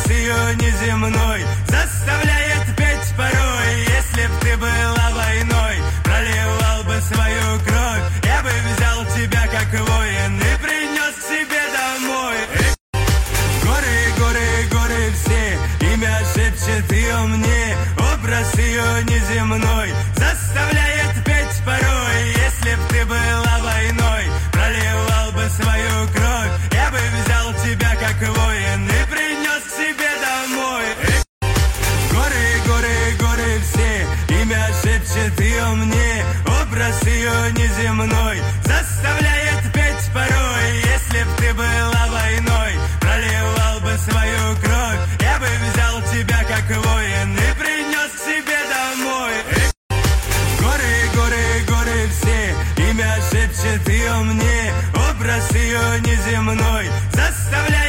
Образ ее неземной заставляет петь порой. Если б ты была войной, проливал бы свою кровь, я бы взял тебя как воин и принес к себе домой. Горы, горы, горы все, имя шепчет ее мне. Образ ее неземной заставляет петь порой. Если б ты была войной, проливал бы свою кровь, я бы взял тебя как воин и принес к себе домой. Горы, горы, горы все, имя шепчет ее мне. Образ ее неземной заставляет петь порой. Если б ты была войной, проливал бы свою кровь, я бы взял тебя как воин и принес к себе домой. Горы, горы, горы все, имя шепчет ее мне. Образ ее неземной заставляет